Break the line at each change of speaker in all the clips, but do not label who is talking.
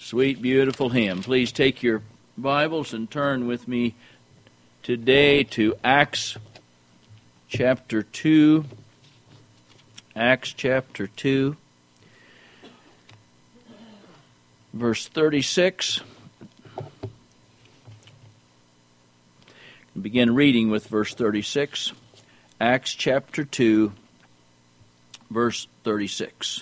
Sweet, beautiful hymn. Please take your Bibles and turn with me today to Acts chapter 2. Acts chapter 2, verse 36. Begin reading with verse 36. Acts chapter 2, verse 36.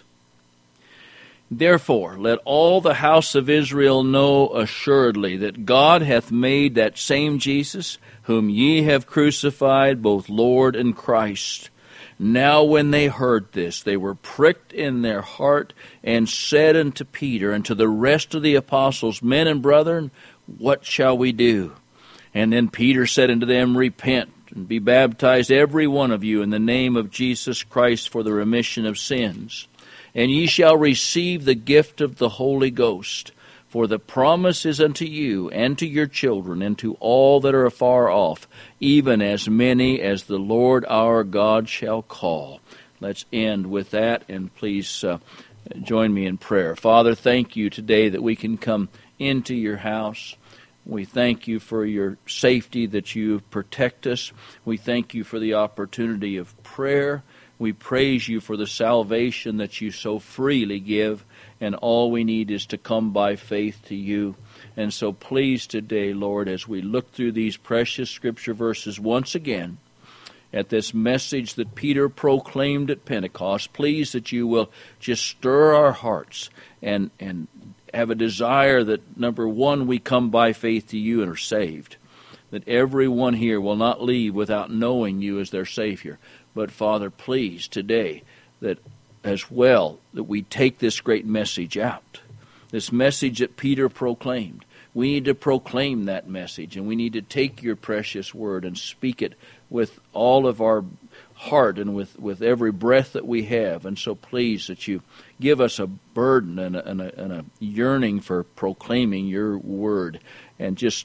Therefore, let all the house of Israel know assuredly that God hath made that same Jesus, whom ye have crucified, both Lord and Christ. Now when they heard this, they were pricked in their heart, and said unto Peter and to the rest of the apostles, Men and brethren, what shall we do? And then Peter said unto them, Repent, and be baptized every one of you in the name of Jesus Christ for the remission of sins. And ye shall receive the gift of the Holy Ghost. For the promise is unto you, and to your children, and to all that are afar off, even as many as the Lord our God shall call. Let's end with that, and please join me in prayer. Father, thank you today that we can come into your house. We thank you for your safety, that you protect us. We thank you for the opportunity of prayer. We praise you for the salvation that you so freely give, and all we need is to come by faith to you. And so please today, Lord, as we look through these precious Scripture verses once again, at this message that Peter proclaimed at Pentecost, please that you will just stir our hearts and have a desire that, number one, we come by faith to you and are saved. That everyone here will not leave without knowing you as their Savior. But, Father, please, today, that as well, that we take this great message out. This message that Peter proclaimed. We need to proclaim that message, and we need to take your precious word and speak it with all of our heart and with every breath that we have. And so please, that you give us a burden and a yearning for proclaiming your word, and just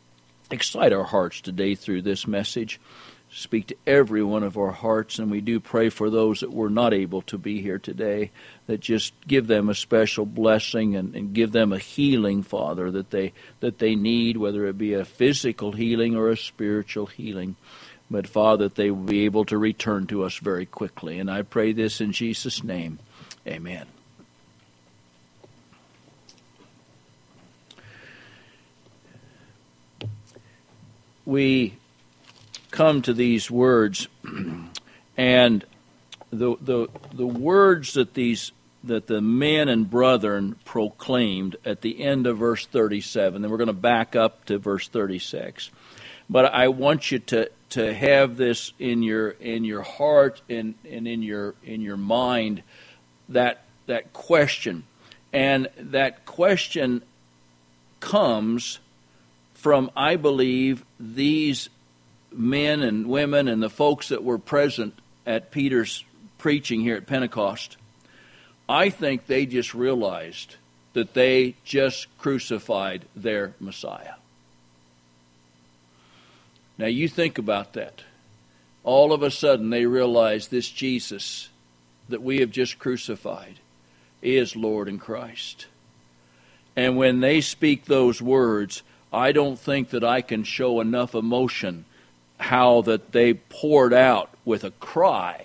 excite our hearts today through this message. Speak to every one of our hearts, and we do pray for those that were not able to be here today, that just give them a special blessing and give them a healing, Father, that they need, whether it be a physical healing or a spiritual healing. But, Father, that they will be able to return to us very quickly. And I pray this in Jesus' name. Amen. We come to these words, and the words that the men and brethren proclaimed at the end of verse 37. Then we're going to back up to verse 36. But I want you to have this in your heart and in your mind, that question, and that question comes from, I believe, these men and women and the folks that were present at Peter's preaching here at Pentecost. I think they just realized that they just crucified their Messiah. Now you think about that. All of a sudden they realize this Jesus that we have just crucified is Lord and Christ. And when they speak those words, I don't think that I can show enough emotion how that they poured out with a cry.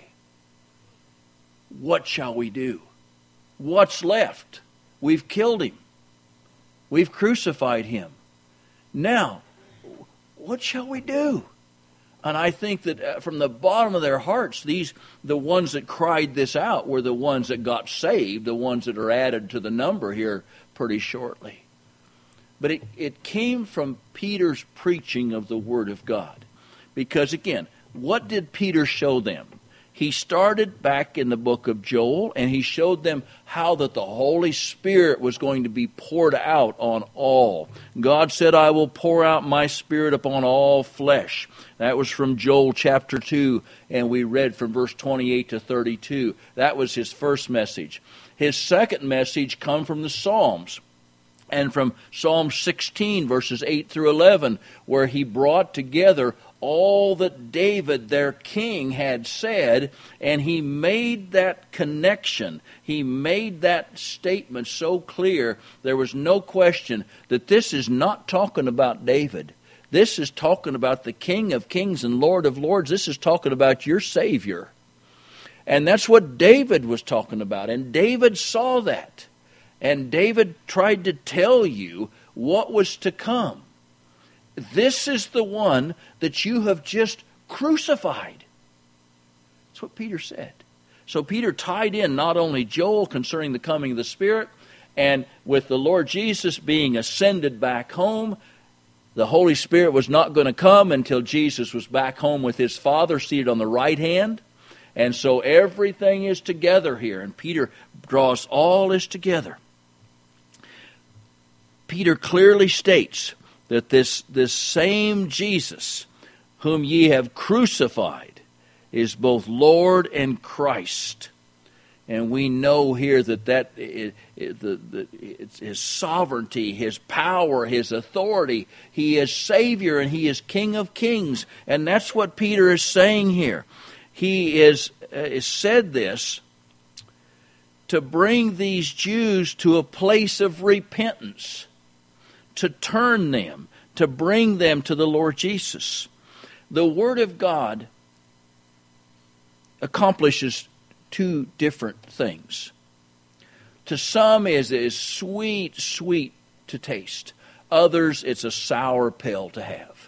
What shall we do? What's left? We've killed him. We've crucified him. Now, what shall we do? And I think that from the bottom of their hearts, the ones that cried this out were the ones that got saved, the ones that are added to the number here pretty shortly. But it came from Peter's preaching of the Word of God. Because again, what did Peter show them? He started back in the book of Joel, and he showed them how that the Holy Spirit was going to be poured out on all. God said, I will pour out my Spirit upon all flesh. That was from Joel chapter 2, and we read from verse 28 to 32. That was his first message. His second message come from the Psalms. And from Psalm 16, verses 8 through 11, where he brought together all that David, their king, had said, and he made that connection. He made that statement so clear, there was no question that this is not talking about David. This is talking about the King of Kings and Lord of Lords. This is talking about your Savior. And that's what David was talking about. And David saw that. And David tried to tell you what was to come. This is the one that you have just crucified. That's what Peter said. So Peter tied in not only Joel concerning the coming of the Spirit, and with the Lord Jesus being ascended back home, the Holy Spirit was not going to come until Jesus was back home with his Father seated on the right hand. And so everything is together here, and Peter draws all this together. Peter clearly states that this same Jesus whom ye have crucified is both Lord and Christ. And we know here that it's his sovereignty, his power, his authority. He is Savior and he is King of Kings. And that's what Peter is saying here. He is said this to bring these Jews to a place of repentance, to turn them, to bring them to the Lord Jesus. The Word of God accomplishes two different things. To some it is sweet, sweet to taste. Others, it's a sour pill to have.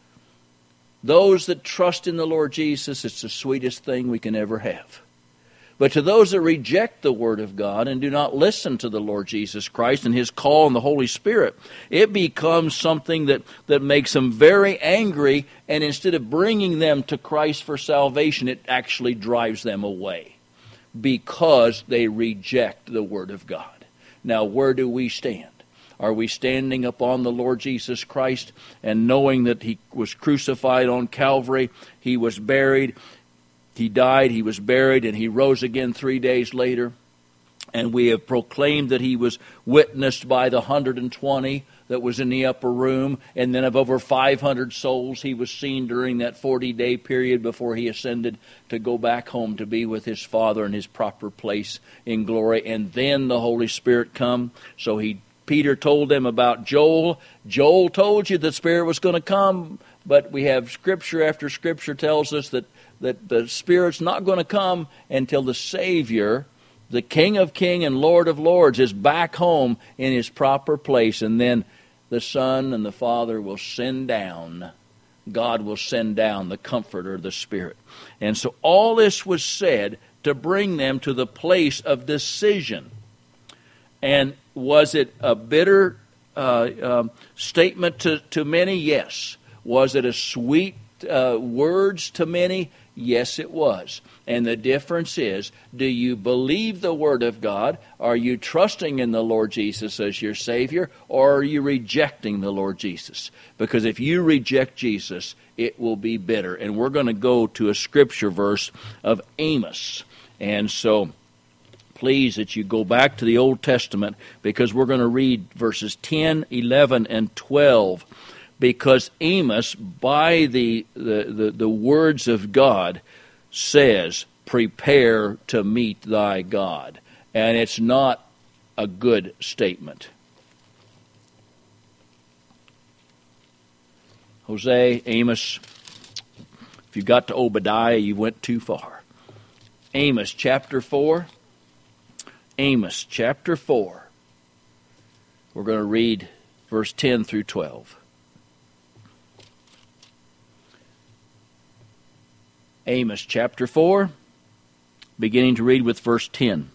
Those that trust in the Lord Jesus, it's the sweetest thing we can ever have. But to those that reject the Word of God and do not listen to the Lord Jesus Christ and His call on the Holy Spirit, it becomes something that makes them very angry, and instead of bringing them to Christ for salvation, it actually drives them away because they reject the Word of God. Now, where do we stand? Are we standing upon the Lord Jesus Christ and knowing that He was crucified on Calvary, He was buried, He died, He was buried, and He rose again 3 days later? And we have proclaimed that He was witnessed by the 120 that was in the upper room, and then of over 500 souls He was seen during that 40-day period before He ascended to go back home to be with His Father in His proper place in glory. And then the Holy Spirit come. So Peter told them about Joel. Joel told you the Spirit was going to come, but we have Scripture after Scripture tells us that the Spirit's not going to come until the Savior, the King of Kings and Lord of Lords, is back home in His proper place. And then the Son and the Father will send down, God will send down the Comforter, the Spirit. And so all this was said to bring them to the place of decision. And was it a bitter statement to many? Yes. Was it a sweet words to many? Yes, it was. And the difference is, do you believe the Word of God? Are you trusting in the Lord Jesus as your Savior? Or are you rejecting the Lord Jesus? Because if you reject Jesus, it will be bitter. And we're going to go to a Scripture verse of Amos. And so please that you go back to the Old Testament, because we're going to read verses 10, 11, and 12. Because Amos, by the words of God, says, prepare to meet thy God. And it's not a good statement. Hosea, Amos, if you got to Obadiah, you went too far. Amos chapter 4. Amos chapter 4. We're going to read verse 10 through 12. Amos chapter 4, beginning to read with verse 10.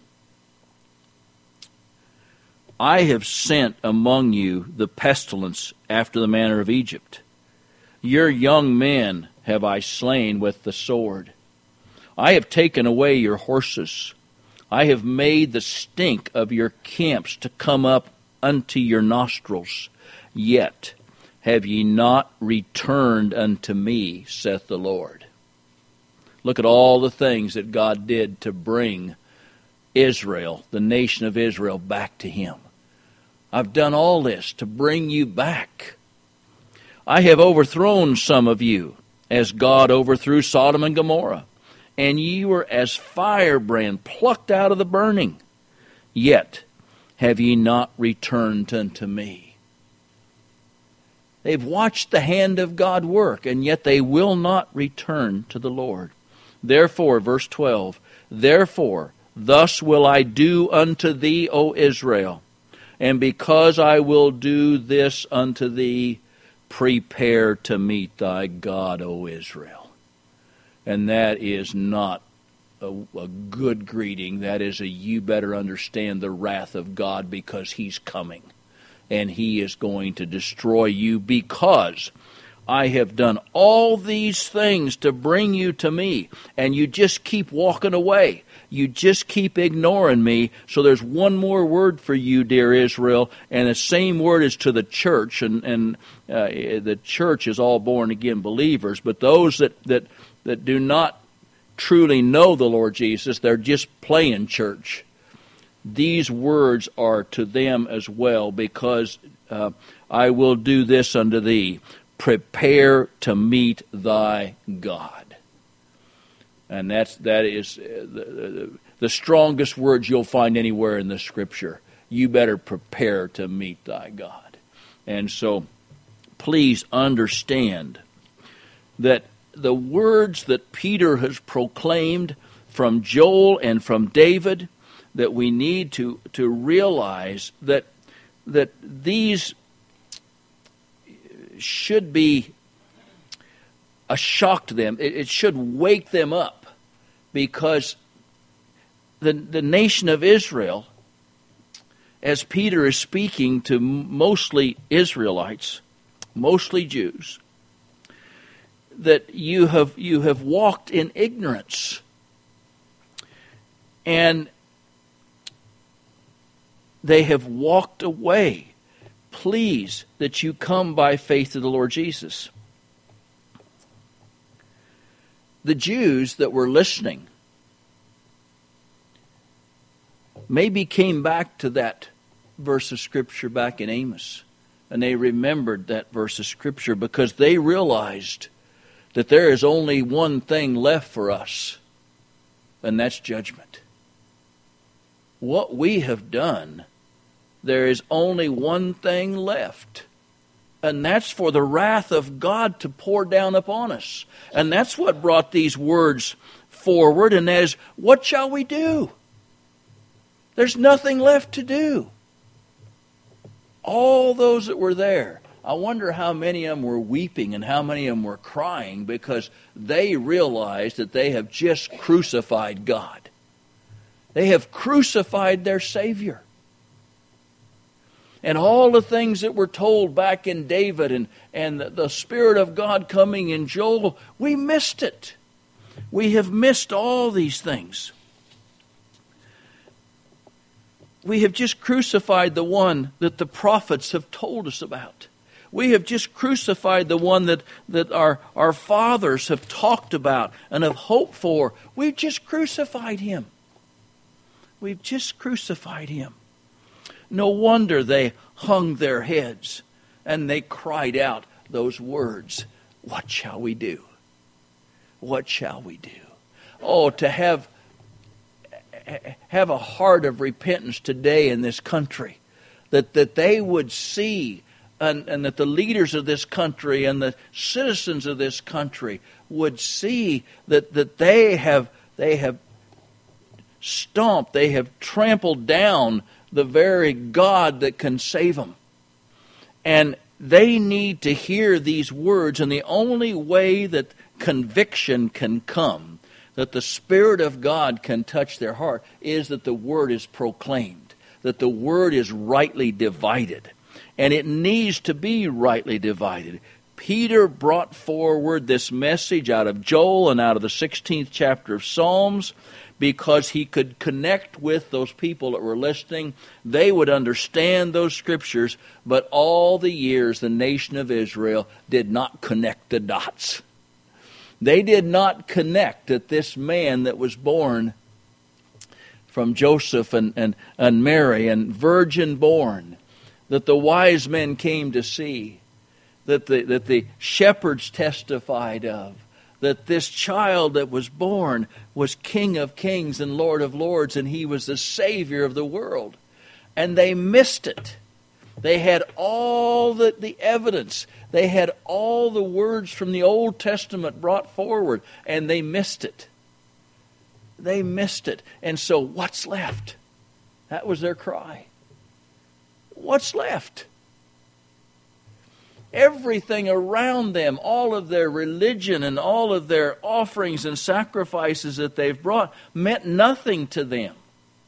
I have sent among you the pestilence after the manner of Egypt. Your young men have I slain with the sword. I have taken away your horses. I have made the stink of your camps to come up unto your nostrils. Yet have ye not returned unto me, saith the Lord. Look at all the things that God did to bring Israel, the nation of Israel, back to Him. I've done all this to bring you back. I have overthrown some of you, as God overthrew Sodom and Gomorrah. And ye were as firebrand plucked out of the burning. Yet have ye not returned unto me. They've watched the hand of God work, and yet they will not return to the Lord. Therefore, verse 12, therefore, thus will I do unto thee, O Israel, and because I will do this unto thee, prepare to meet thy God, O Israel. And that is not a good greeting. That is you better understand the wrath of God, because He's coming. And He is going to destroy you, because I have done all these things to bring you to me. And you just keep walking away. You just keep ignoring me. So there's one more word for you, dear Israel. And the same word is to the church. And the church is all born again believers. But those that do not truly know the Lord Jesus, they're just playing church. These words are to them as well, because I will do this unto thee. Prepare to meet thy God. And that is the strongest words you'll find anywhere in the Scripture. You better prepare to meet thy God. And so, please understand that the words that Peter has proclaimed from Joel and from David, that we need to realize that these should be a shock to them. It should wake them up, because the nation of Israel, as Peter is speaking to mostly Israelites, mostly Jews, that you have walked in ignorance, and they have walked away. Please, that you come by faith to the Lord Jesus. The Jews that were listening maybe came back to that verse of Scripture back in Amos, and they remembered that verse of Scripture, because they realized that there is only one thing left for us, and that's judgment. What we have done, there is only one thing left, and that's for the wrath of God to pour down upon us. And that's what brought these words forward, and that is, what shall we do? There's nothing left to do. All those that were there, I wonder how many of them were weeping and how many of them were crying, because they realized that they have just crucified God. They have crucified their Savior. And all the things that were told back in David and the Spirit of God coming in Joel, we missed it. We have missed all these things. We have just crucified the one that the prophets have told us about. We have just crucified the one that our fathers have talked about and have hoped for. We've just crucified him. We've just crucified him. No wonder they hung their heads and they cried out those words, what shall we do? What shall we do? Oh, to have a heart of repentance today in this country, that they would see, and that the leaders of this country and the citizens of this country would see that they have stomped, they have trampled down the very God that can save them. And they need to hear these words, and the only way that conviction can come, that the Spirit of God can touch their heart, is that the Word is proclaimed, that the Word is rightly divided. And it needs to be rightly divided. Peter brought forward this message out of Joel and out of the 16th chapter of Psalms, because he could connect with those people that were listening. They would understand those scriptures, but all the years the nation of Israel did not connect the dots. They did not connect that this man that was born from Joseph and Mary, and virgin born, that the wise men came to see, that the shepherds testified of, that this child that was born was King of Kings and Lord of Lords, and he was the Savior of the world. And they missed it. They had all the evidence. They had all the words from the Old Testament brought forward, and they missed it. They missed it. And so what's left? That was their cry. What's left? Everything around them, all of their religion and all of their offerings and sacrifices that they've brought meant nothing to them.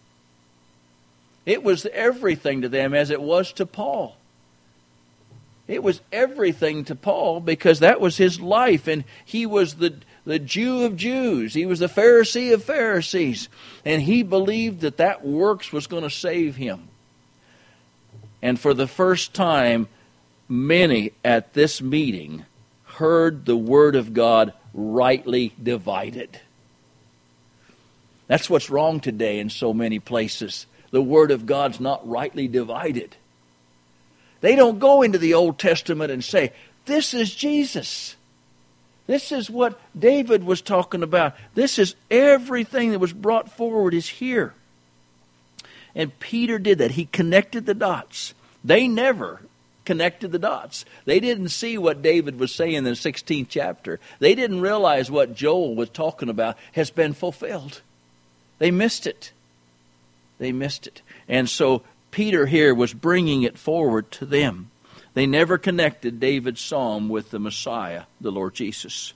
It was everything to them as it was to Paul. It was everything to Paul because that was his life, and he was the Jew of Jews. He was the Pharisee of Pharisees, and he believed that works was going to save him. And for the first time, many at this meeting heard the Word of God rightly divided. That's what's wrong today in so many places. The Word of God's not rightly divided. They don't go into the Old Testament and say, this is Jesus. This is what David was talking about. This is everything that was brought forward is here. And Peter did that. He connected the dots. They never connected the dots. They didn't see what David was saying in the 16th chapter. They didn't realize what Joel was talking about has been fulfilled. They missed it. They missed it. And so Peter here was bringing it forward to them. They never connected David's psalm with the Messiah, the Lord Jesus.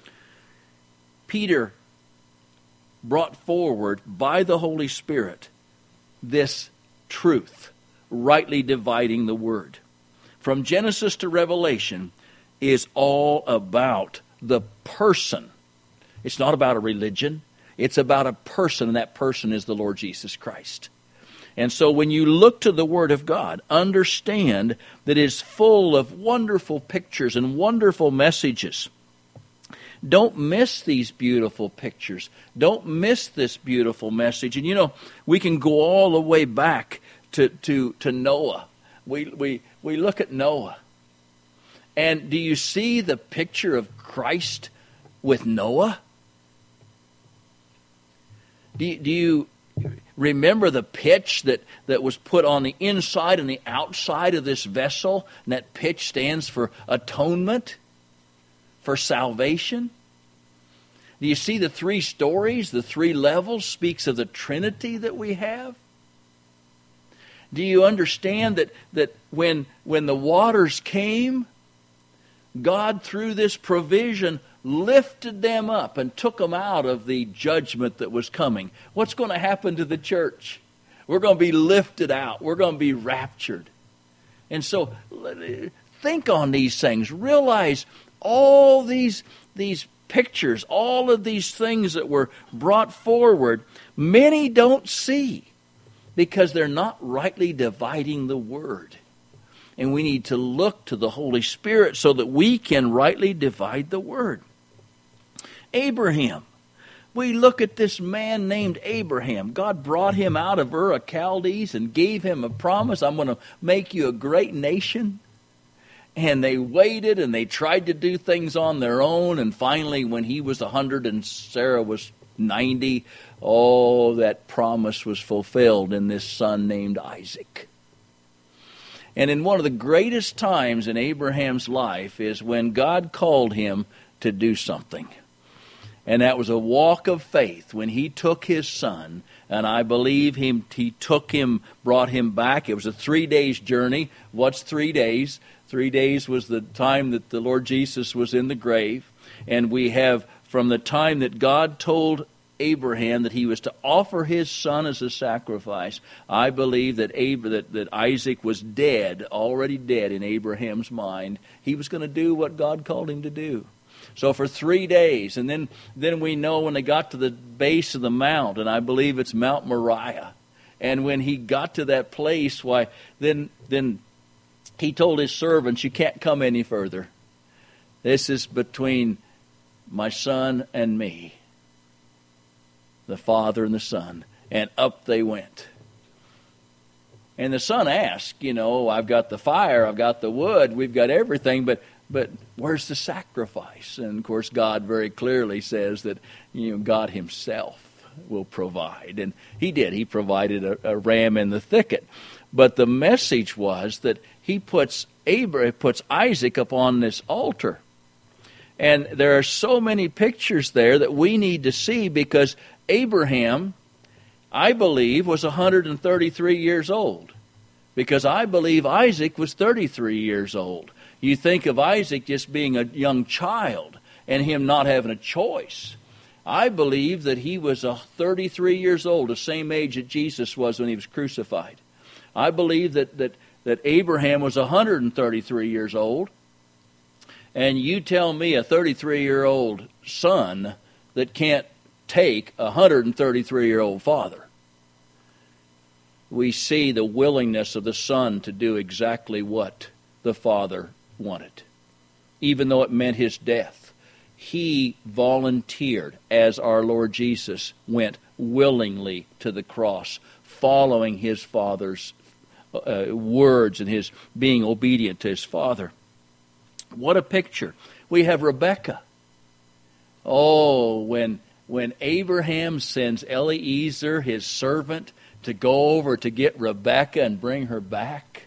Peter brought forward by the Holy Spirit this truth, rightly dividing the word. From Genesis to Revelation is all about the person. It's not about a religion. It's about a person, and that person is the Lord Jesus Christ. And so when you look to the Word of God, understand that it is full of wonderful pictures and wonderful messages. Don't miss these beautiful pictures. Don't miss this beautiful message. And you know, we can go all the way back to Noah. We look at Noah. And do you see the picture of Christ with Noah? Do you remember the pitch that was put on the inside and the outside of this vessel? And that pitch stands for atonement, for salvation. Do you see the three stories, the three levels, speaks of the Trinity that we have? Do you understand that when the waters came, God, through this provision, lifted them up and took them out of the judgment that was coming? What's going to happen to the church? We're going to be lifted out. We're going to be raptured. And so think on these things. Realize all these pictures, all of these things that were brought forward, many don't see because they're not rightly dividing the Word. And we need to look to the Holy Spirit so that we can rightly divide the Word. Abraham. We look at this man named Abraham. God brought him out of Ur of Chaldees and gave him a promise. I'm going to make you a great nation. And they waited and they tried to do things on their own. And finally, when he was 100 and Sarah was 90, that promise was fulfilled in this son named Isaac. And in one of the greatest times in Abraham's life is when God called him to do something. And that was a walk of faith when he took his son, and I believe he took him, brought him back. It was a 3 days journey. What's 3 days? 3 days was the time that the Lord Jesus was in the grave. And we have, from the time that God told Abraham that he was to offer his son as a sacrifice, I believe that Isaac was dead, already dead in Abraham's mind. He was going to do what God called him to do. So for 3 days, and then we know when they got to the base of the mount, and I believe it's Mount Moriah, and when he got to that place, then he told his servants, you can't come any further. This is between my son and me, the Father and the Son. And up they went. And the son asked, I've got the fire, I've got the wood, we've got everything, but But where's the sacrifice? And of course, God very clearly says that God Himself will provide, and He did. He provided a ram in the thicket. But the message was that He puts Isaac up on this altar. And there are so many pictures there that we need to see, because Abraham, I believe, was 133 years old, because I believe Isaac was 33 years old. You think of Isaac just being a young child and him not having a choice. I believe that he was 33 years old, the same age that Jesus was when He was crucified. I believe that Abraham was 133 years old. And you tell me a 33-year-old son that can't take a 133-year-old father. We see the willingness of the son to do exactly what the father wanted, even though it meant his death. He volunteered, as our Lord Jesus went willingly to the cross, following His Father's words and His being obedient to His Father. What a picture. We have Rebekah. Oh, when Abraham sends Eliezer, his servant, to go over to get Rebekah and bring her back.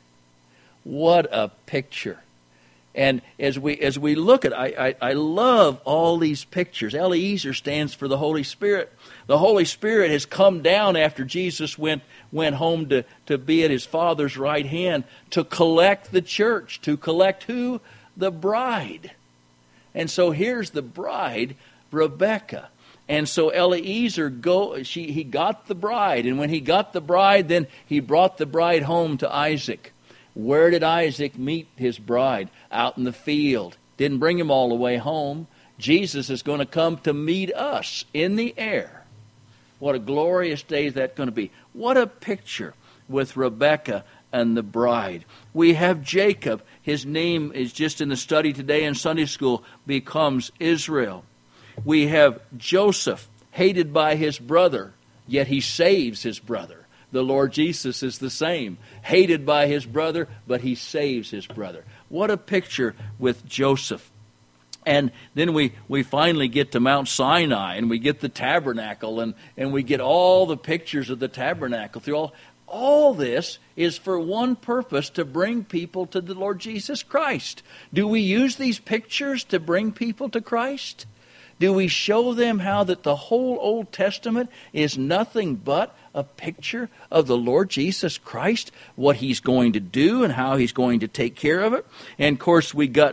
What a picture. And as we look at it, I love all these pictures. Eliezer stands for the Holy Spirit. The Holy Spirit has come down after Jesus went home to be at His Father's right hand to collect the church. To collect who? The bride. And so here's the bride, Rebekah. And so Eliezer he got the bride. And when he got the bride, then he brought the bride home to Isaac. Where did Isaac meet his bride? Out in the field. Didn't bring him all the way home. Jesus is going to come to meet us in the air. What a glorious day that's going to be. What a picture with Rebekah and the bride. We have Jacob. His name is just in the study today in Sunday school, becomes Israel. We have Joseph, hated by his brother, yet he saves his brother. The Lord Jesus is the same. Hated by his brother, but He saves his brother. What a picture with Joseph. And then we finally get to Mount Sinai, and we get the tabernacle, and we get all the pictures of the tabernacle. Through all this is for one purpose, to bring people to the Lord Jesus Christ. Do we use these pictures to bring people to Christ? Do we show them how that the whole Old Testament is nothing but a picture of the Lord Jesus Christ, what He's going to do and how He's going to take care of it? And of course we got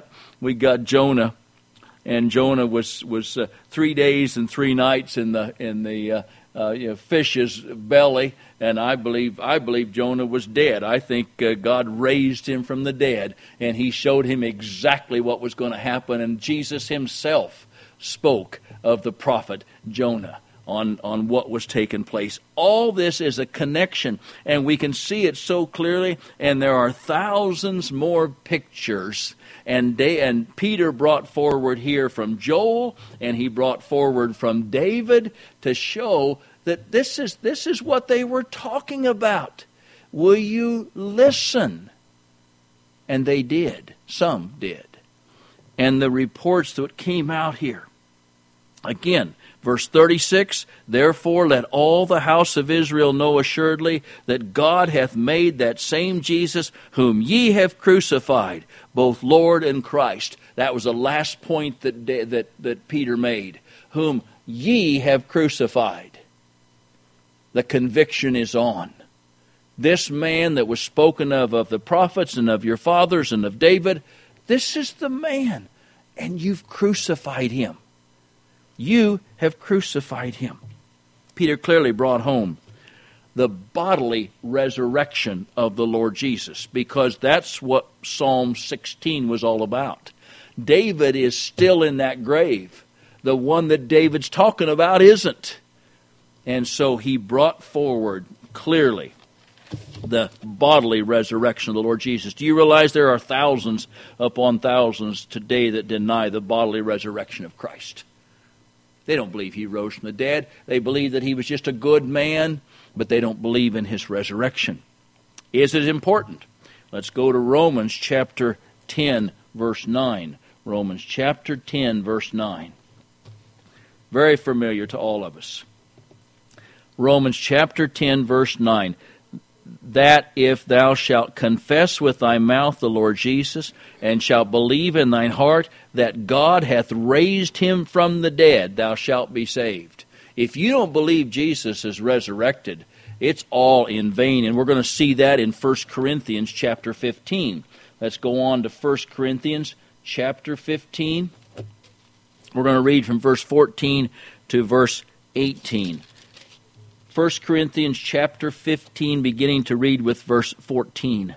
Jonah, and Jonah was 3 days and 3 nights in the fish's belly, and I believe Jonah was dead. I think God raised him from the dead, and He showed him exactly what was going to happen, and Jesus Himself spoke of the prophet Jonah on what was taking place. All this is a connection, and we can see it so clearly, and there are thousands more pictures. And Peter brought forward here from Joel, and he brought forward from David to show that this is what they were talking about. Will you listen? And they did. Some did. And the reports that came out here. Again, verse 36, therefore let all the house of Israel know assuredly that God hath made that same Jesus whom ye have crucified, both Lord and Christ. That was the last point that Peter made. Whom ye have crucified. The conviction is on. This man that was spoken of the prophets and of your fathers and of David, this is the man, and you've crucified Him. You have crucified Him. Peter clearly brought home the bodily resurrection of the Lord Jesus, because that's what Psalm 16 was all about. David is still in that grave. The one that David's talking about isn't. And so he brought forward clearly the bodily resurrection of the Lord Jesus. Do you realize there are thousands upon thousands today that deny the bodily resurrection of Christ? They don't believe He rose from the dead. They believe that He was just a good man, but they don't believe in His resurrection. Is it important? Let's go to Romans chapter 10, verse 9. Romans chapter 10, verse 9. Very familiar to all of us. Romans chapter 10, verse 9. That if thou shalt confess with thy mouth the Lord Jesus, and shalt believe in thine heart that God hath raised him from the dead, thou shalt be saved. If you don't believe Jesus is resurrected, it's all in vain. And we're going to see that in 1 Corinthians chapter 15. Let's go on to 1 Corinthians chapter 15. We're going to read from verse 14 to verse 18. 1 Corinthians chapter 15, beginning to read with verse 14.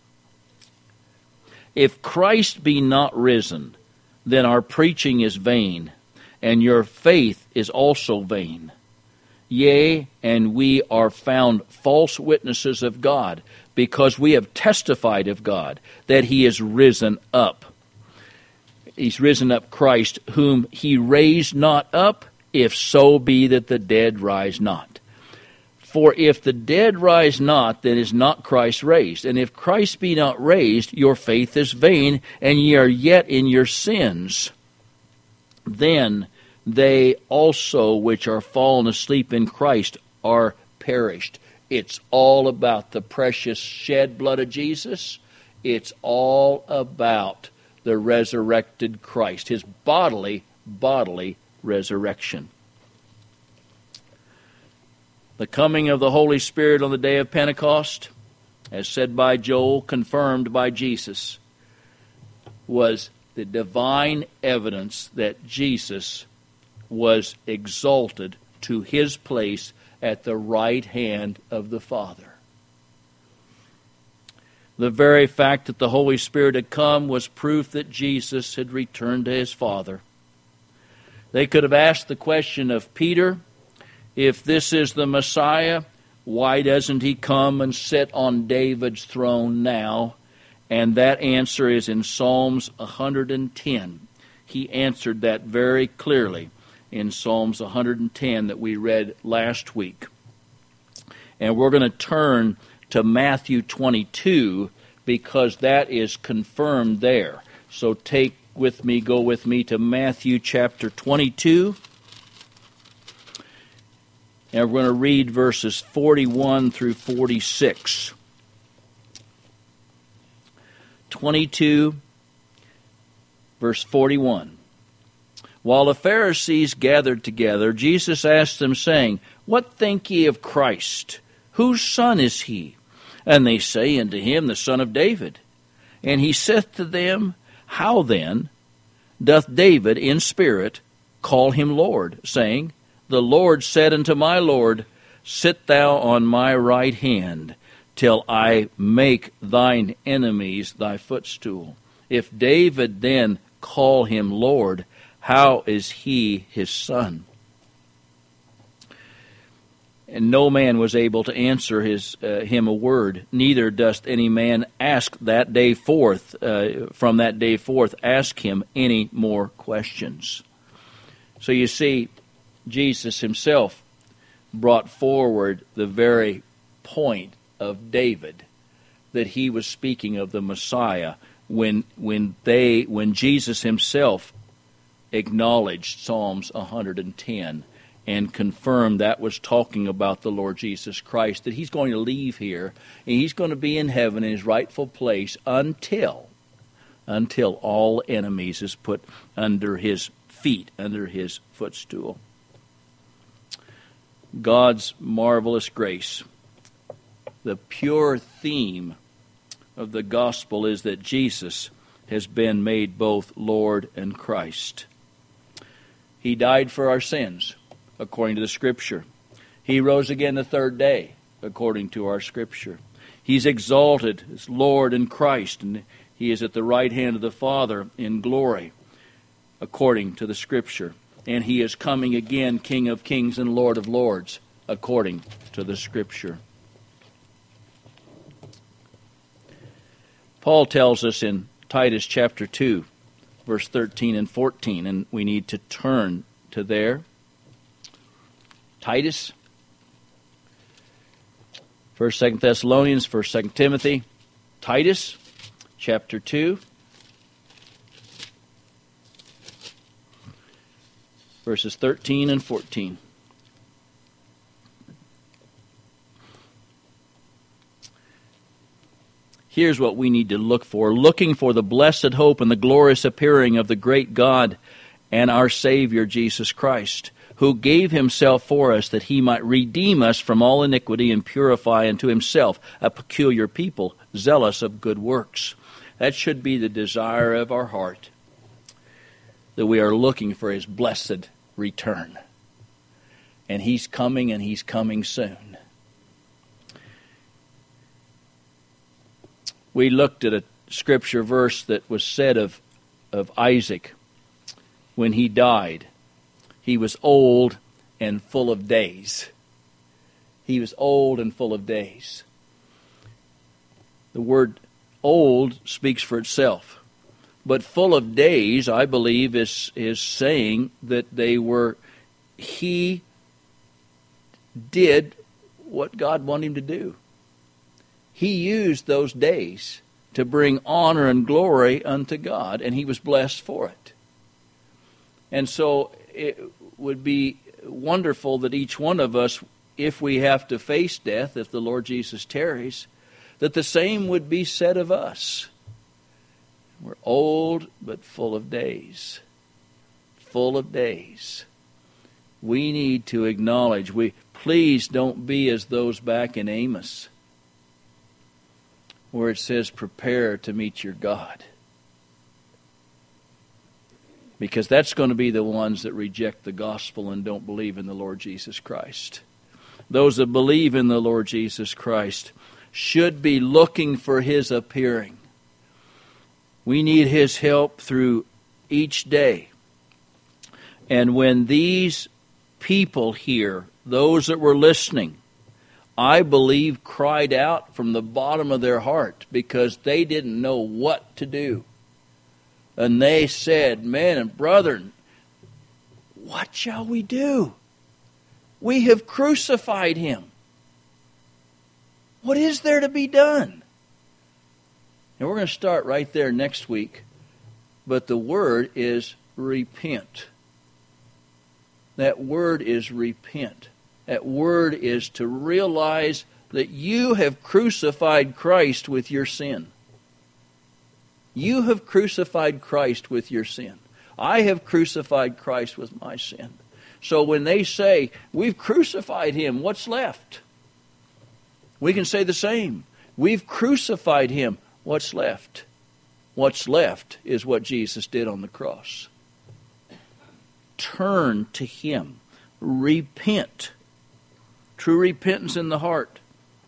If Christ be not risen, then our preaching is vain, and your faith is also vain. Yea, and we are found false witnesses of God, because we have testified of God that he is risen up. He's risen up Christ, whom he raised not up, if so be that the dead rise not. For if the dead rise not, then is not Christ raised. And if Christ be not raised, your faith is vain, and ye are yet in your sins. Then they also which are fallen asleep in Christ are perished. It's all about the precious shed blood of Jesus. It's all about the resurrected Christ, his bodily resurrection. The coming of the Holy Spirit on the day of Pentecost, as said by Joel, confirmed by Jesus, was the divine evidence that Jesus was exalted to his place at the right hand of the Father. The very fact that the Holy Spirit had come was proof that Jesus had returned to his Father. They could have asked the question of Peter, if this is the Messiah, why doesn't he come and sit on David's throne now? And that answer is in Psalms 110. He answered that very clearly in Psalms 110 that we read last week. And we're going to turn to Matthew 22 because that is confirmed there. So go with me to Matthew chapter 22. And we're going to read verses 41 through 46. 22, verse 41. While the Pharisees gathered together, Jesus asked them, saying, What think ye of Christ? Whose son is he? And they say unto him, The son of David. And he saith to them, How then doth David in spirit call him Lord, saying, The Lord said unto my Lord, Sit thou on my right hand, till I make thine enemies thy footstool. If David then call him Lord, how is he his son? And no man was able to answer him a word, neither doth any man ask that day forth, from that day forth, ask him any more questions. So you see, Jesus himself brought forward the very point of David, that he was speaking of the Messiah when Jesus himself acknowledged Psalms 110 and confirmed that was talking about the Lord Jesus Christ, that he's going to leave here and he's going to be in heaven in his rightful place until all enemies is put under his feet, under his footstool. God's marvelous grace. The pure theme of the gospel is that Jesus has been made both Lord and Christ. He died for our sins, according to the Scripture. He rose again the third day, according to our Scripture. He's exalted as Lord and Christ, and he is at the right hand of the Father in glory, according to the Scripture. And he is coming again, King of kings and Lord of lords, according to the Scripture. Paul tells us in Titus chapter 2, verse 13 and 14, and we need to turn to there. Titus, 1st, 2nd Thessalonians, 1st, 2nd Timothy, Titus chapter 2. verses 13 and 14. Here's what we need to look for. Looking for the blessed hope and the glorious appearing of the great God and our Savior Jesus Christ, who gave himself for us that he might redeem us from all iniquity and purify unto himself a peculiar people, zealous of good works. That should be the desire of our heart, that we are looking for his blessed return. And he's coming soon. We looked at a scripture verse that was said of Isaac when he died. He was old and full of days. He was old and full of days. The word old speaks for itself. But full of days, I believe, is saying that he did what God wanted him to do. He used those days to bring honor and glory unto God, and he was blessed for it. And so it would be wonderful that each one of us, if we have to face death, if the Lord Jesus tarries, that the same would be said of us. We're old but full of days. Full of days. We need to acknowledge, please don't be as those back in Amos, where it says, prepare to meet your God. Because that's going to be the ones that reject the gospel and don't believe in the Lord Jesus Christ. Those that believe in the Lord Jesus Christ should be looking for his appearing. We need his help through each day. And when these people here, those that were listening, I believe cried out from the bottom of their heart because they didn't know what to do. And they said, men and brethren, what shall we do? We have crucified him. What is there to be done? And we're going to start right there next week. But the word is repent. That word is repent. That word is to realize that you have crucified Christ with your sin. You have crucified Christ with your sin. I have crucified Christ with my sin. So when they say, we've crucified him, what's left? We can say the same. We've crucified him. What's left? What's left is what Jesus did on the cross. Turn to him. Repent. True repentance in the heart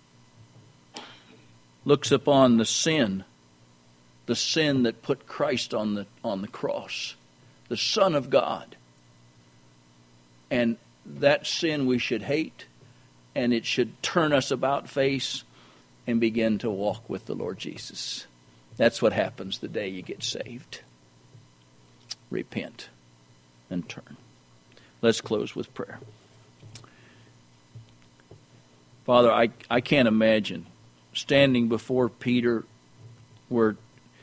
looks upon the sin that put Christ on the cross, the Son of God. And that sin we should hate, and it should turn us about face and begin to walk with the Lord Jesus. That's what happens the day you get saved. Repent and turn. Let's close with prayer. Father, I can't imagine standing before Peter. We're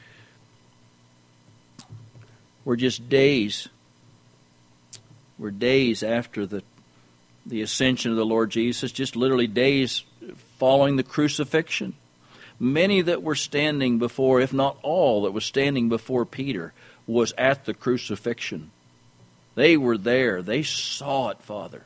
just days. We're days after the ascension of the Lord Jesus, just literally days following the crucifixion. Many that were standing before, if not all that was standing before Peter, was at the crucifixion. They were there. They saw it, Father.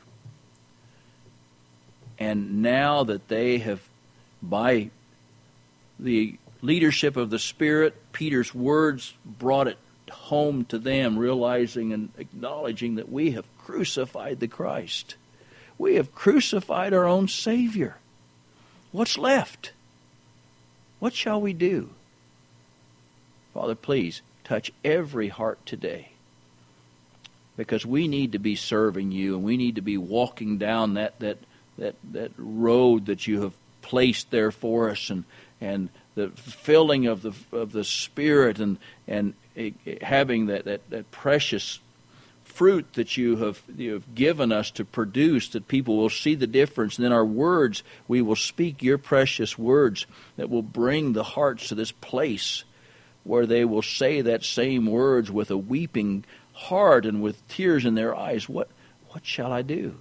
And now that they have, by the leadership of the Spirit, Peter's words brought it home to them, realizing and acknowledging that we have crucified the Christ. We have crucified our own Savior. What's left? What shall we do? Father, please touch every heart today, because we need to be serving you, and we need to be walking down that road that you have placed there for us, and the filling of the Spirit, and having that precious fruit that you have given us to produce, that people will see the difference. And then our words, we will speak your precious words that will bring the hearts to this place where they will say that same words with a weeping heart and with tears in their eyes, what shall I do?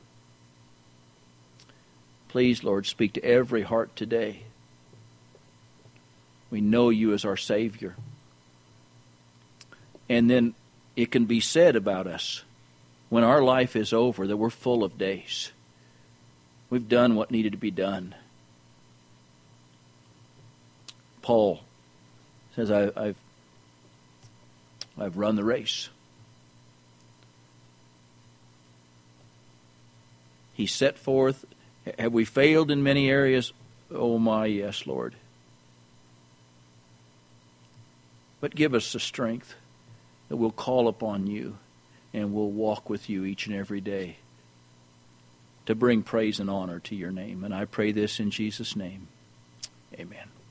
Please, Lord, speak to every heart today. We know you as our Savior. And then it can be said about us when our life is over that we're full of days. We've done what needed to be done. Paul says, I've run the race. He set forth. Have we failed in many areas? Oh my, yes, Lord. But give us the strength that we'll call upon you and we'll walk with you each and every day to bring praise and honor to your name. And I pray this in Jesus' name. Amen.